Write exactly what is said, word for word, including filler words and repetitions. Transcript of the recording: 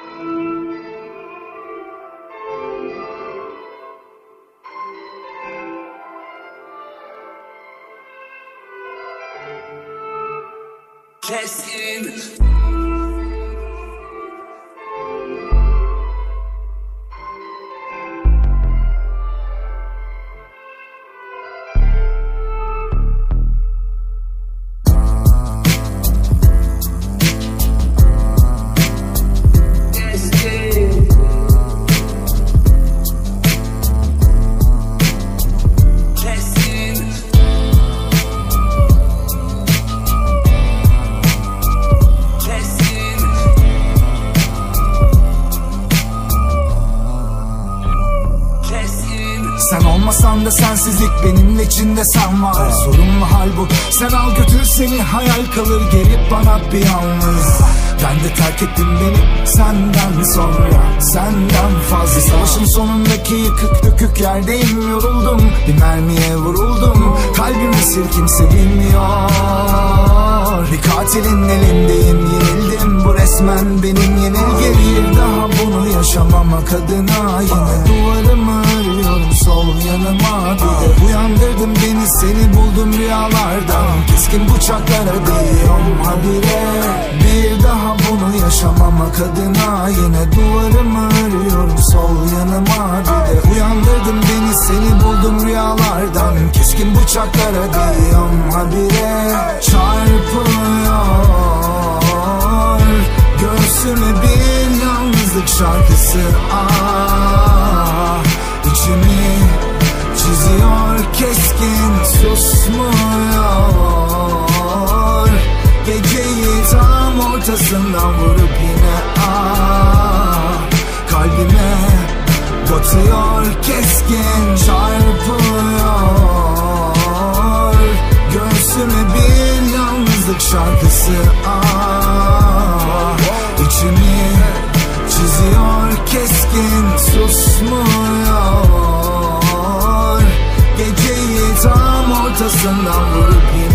Keskin. Sen olmasan da sensizlik benimle içinde sen var. Sorunlu hal bu, sen al götür seni, hayal kalır gelip bana bir yalnız. Ben de terk ettim beni senden sonra, senden fazla. Savaşın sonundaki yıkık dökük yerdeyim, yoruldum, bir mermiye vuruldum. Kalbim esir kimse bilmiyor, bir katilin elindeyim, yenildim. Bu resmen benim yenilgim. Bir daha bunu yaşamamak adına yine duvarımı örüyorum sol yanıma. Bir de uyandırdım beni, seni buldum rüyalardan. Keskin bıçaklara değiyorum habire. Bir daha bunu yaşamamak adına yine duvarımı örüyorum sol yanıma. Bir de uyandırdım beni, seni buldum rüyalardan. Keskin bıçaklara değiyorum habire. Çarpıyor göğsüme bir yalnızlık şarkısı. Ah, içimi çiziyor keskin, susmuyor. Geceyi tam ortasından vurup yine ah, kalbime batıyor keskin. Çarpıyor göğsüme bir yalnızlık şarkısı. Ah, içimi çiziyor keskin, susmuyor. Geceyi tam ortasından vurup yine